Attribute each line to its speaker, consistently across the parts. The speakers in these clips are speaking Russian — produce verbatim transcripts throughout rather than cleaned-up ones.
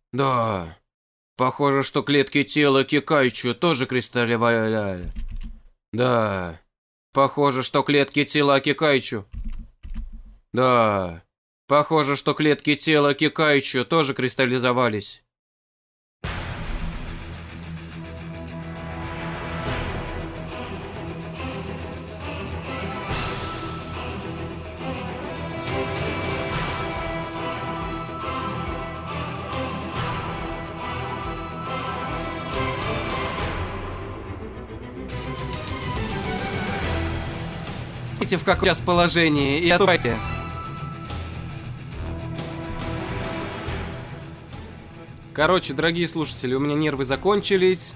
Speaker 1: Да. Похоже, что клетки тела Кикайчу тоже кристаллизовали. Да. Похоже, что клетки тела Кикайчу. Да. Похоже, что клетки тела Кикайчу тоже кристаллизовались. В каком сейчас положении и отступайте. Короче, дорогие слушатели, у меня нервы закончились.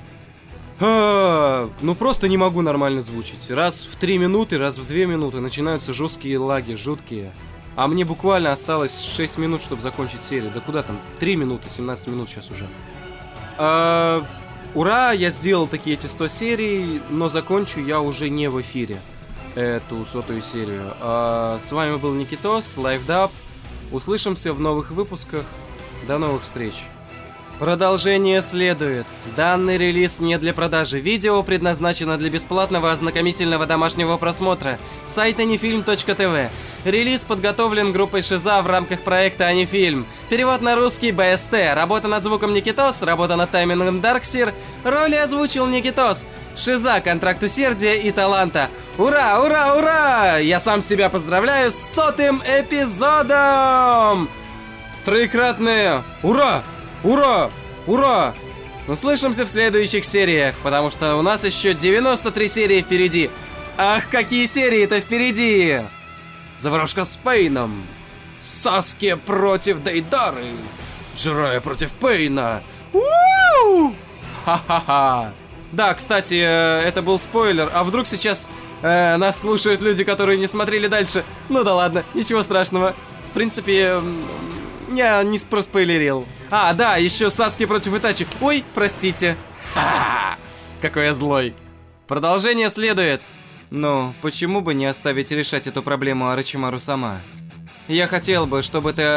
Speaker 1: А, ну просто не могу нормально звучить. Раз в три минуты, раз в две минуты начинаются жесткие лаги, жуткие. А мне буквально осталось шесть минут, чтобы закончить серию. Да куда там? три минуты, семнадцать минут сейчас уже. А, ура, я сделал такие эти сто серий, но закончу я уже не в эфире эту сотую серию. А, с вами был Никитос, LiveDub. Услышимся в новых выпусках. До новых встреч. Продолжение следует. Данный релиз не для продажи. Видео предназначено для бесплатного ознакомительного домашнего просмотра. Сайт анифильм точка тв. Релиз подготовлен группой Шиза в рамках проекта Анифильм. Перевод на русский бэ эс тэ. Работа над звуком Никитос, работа над таймингом Дарксир. Роли озвучил Никитос. Шиза, контракт усердия и таланта. Ура, ура, ура! Я сам себя поздравляю с сотым эпизодом! Троекратное ура! Ура! Ура! Услышимся в следующих сериях, потому что у нас еще девяносто три серии впереди. Ах, какие серии-то впереди! Заварушка с Пейном. Саске против Дейдары. Джирая против Пейна. У-у-у! Ха-ха-ха! Да, кстати, это был спойлер. А вдруг сейчас э, нас слушают люди, которые не смотрели дальше? Ну да ладно, ничего страшного. В принципе, я не проспойлерил. А, да, еще Саски против Итачи. Ой, простите. Ха-ха-ха! Какой я злой. Продолжение следует. Ну, почему бы не оставить решать эту проблему Орочимару сама? Я хотел бы, чтобы ты...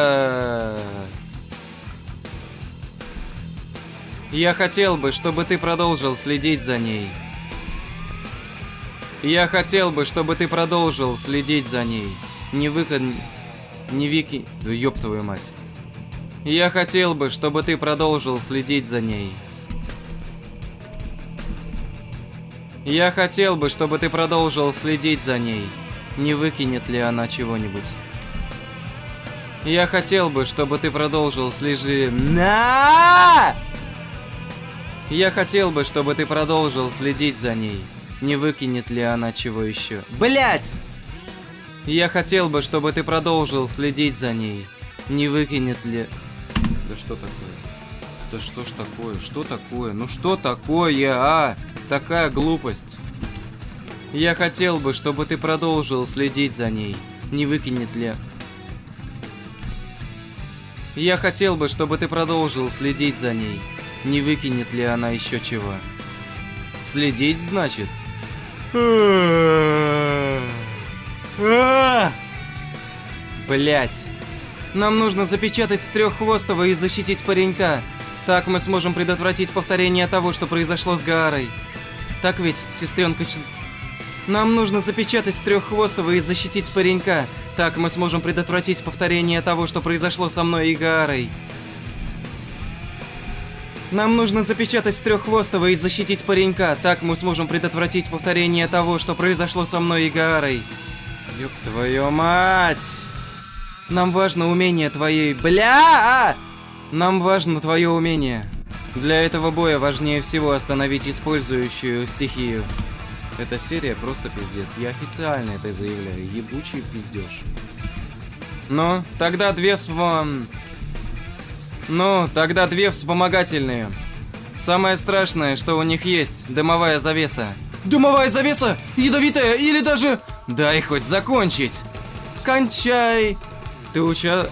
Speaker 1: Я хотел бы, чтобы ты продолжил следить за ней. Я хотел бы, чтобы ты продолжил следить за ней. Не выход... Не Вики... Да ёб твою мать. Я хотел бы, чтобы ты продолжил следить за ней. Я хотел бы, чтобы ты продолжил следить за ней. Не выкинет ли она чего-нибудь? Я хотел бы, чтобы ты продолжил следить... На! Я хотел бы, чтобы ты продолжил следить за ней. Не выкинет ли она чего еще? Блять! Я хотел бы, чтобы ты продолжил следить за ней. Не выкинет ли... Да что такое? Да что ж такое? Что такое? Ну что такое, а? Такая глупость. Я хотел бы, чтобы ты продолжил следить за ней. Не выкинет ли... Я хотел бы, чтобы ты продолжил следить за ней. Не выкинет ли она еще чего? Следить, значит? Блять. Нам нужно запечатать Треххвостого и защитить паренька. Так мы сможем предотвратить повторение того, что произошло с Гаарой. Так ведь, сестренка... Нам нужно запечатать Треххвостого и защитить паренька. Так мы сможем предотвратить повторение того, что произошло со мной и Гаарой. Нам нужно запечатать Треххвостого и защитить паренька. Так мы сможем предотвратить повторение того, что произошло со мной и Гаарой. Ёб твою мать! Нам важно умение твоей... Бля! Нам важно твое умение. Для этого боя важнее всего остановить использующую стихию. Эта серия просто пиздец. Я официально это заявляю. Ебучий пиздеж. Ну, тогда две вспом... Ну, тогда две вспомогательные. Самое страшное, что у них есть, дымовая завеса. Дымовая завеса? Ядовитая или даже... Дай хоть закончить. Кончай. Ты уча...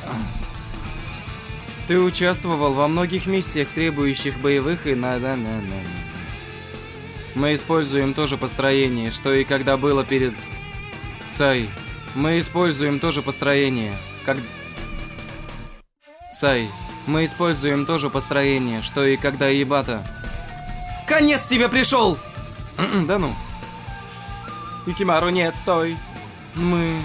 Speaker 1: Ты участвовал во многих миссиях, требующих боевых и на-на-на-на. Мы используем то же построение, что и когда было перед... Сай, мы используем то же построение, как... Сай,
Speaker 2: Мы используем то же построение, что и когда Ибата. Конец тебе пришел! Да ну. Юкимару, нет, стой. Мы...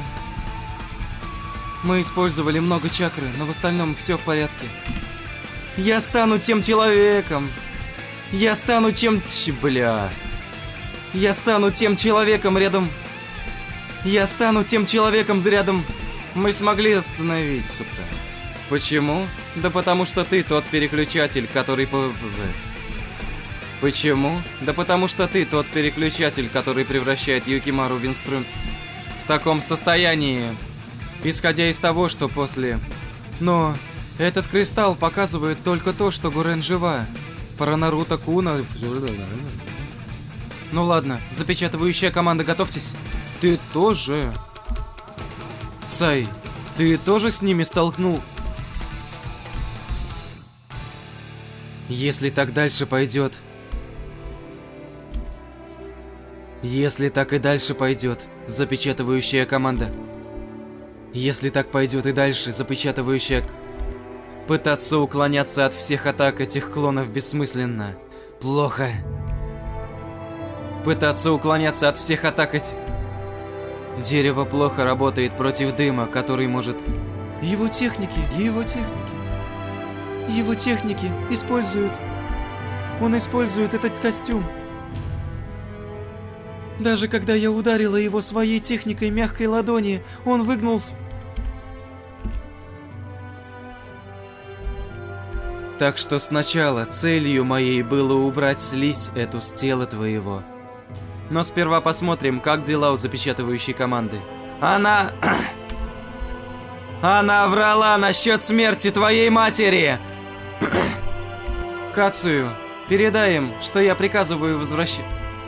Speaker 2: Мы использовали много чакры, но в остальном все в порядке. Я стану тем человеком. Я стану чем... Ч, бля. Я стану тем человеком рядом... Я стану тем человеком рядом... Мы смогли остановить, сука. Почему? Да потому что ты тот переключатель, который... Почему? Да потому что ты тот переключатель, который превращает Юкимару в инструмент... В таком состоянии... Исходя из того, что после... Но... Этот кристалл показывает только то, что Гурен жива. Про Наруто Куна... Ну ладно, запечатывающая команда, готовьтесь. Ты тоже... Сай, ты тоже с ними столкнул? Если так дальше пойдет... Если так и дальше пойдет, запечатывающая команда. Если так пойдет и дальше, запечатывающая... Пытаться уклоняться от всех атак этих клонов бессмысленно. Плохо. Пытаться уклоняться от всех атак этих... Дерево плохо работает против дыма, который может... Его техники, его техники... Его техники используют... Он использует этот костюм. Даже когда я ударила его своей техникой мягкой ладони, он выгнулся. Так что сначала целью моей было убрать слизь эту с тела твоего. Но сперва посмотрим, как дела у запечатывающей команды. Она... Она врала насчет смерти твоей матери! Кацию, передай им, что я приказываю возвращать...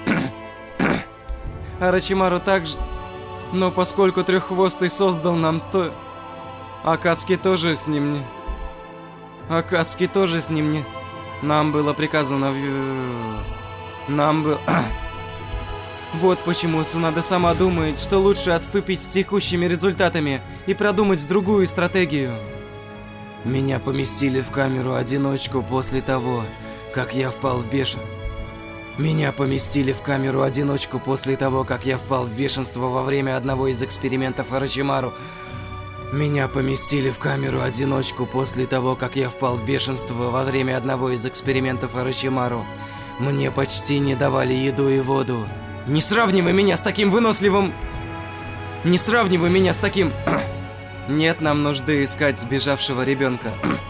Speaker 2: Орочимару также... Но поскольку Треххвостый создал нам сто... Акацки тоже с ним не... Акацки тоже с ним не... Нам было приказано... Нам было... Вот почему Цунада сама думает, что лучше отступить с текущими результатами и продумать другую стратегию. Меня поместили в камеру-одиночку после того, как я впал в бешенство. Меня поместили в камеру-одиночку после того, как я впал в бешенство во время одного из экспериментов Орочимару. Меня поместили в камеру-одиночку после того, как я впал в бешенство во время одного из экспериментов Орочимару. Мне почти не давали еду и воду. Не сравнивай меня с таким выносливым... Не сравнивай меня с таким... Нет нам нужды искать сбежавшего ребенка.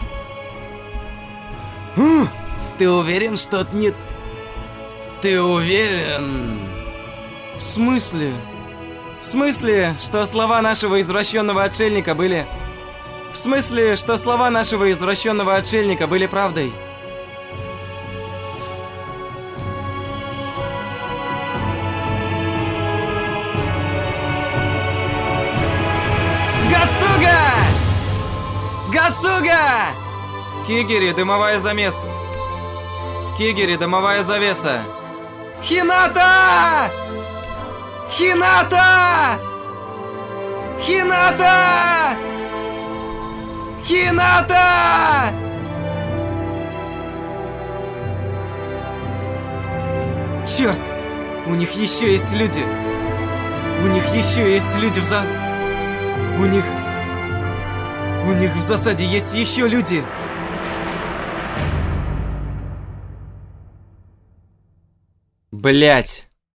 Speaker 2: Ты уверен, что не... Ты уверен? В смысле? В смысле, что слова нашего извращенного отшельника были... В смысле, что слова нашего извращенного отшельника были правдой? Гацуга! Гацуга! Кигери, дымовая замеса. Кигери, дымовая завеса. Хината! Хината! Хината! Хината! Черт! У них еще есть люди! У них еще есть люди в за... У них... У них в засаде есть еще люди! Блять!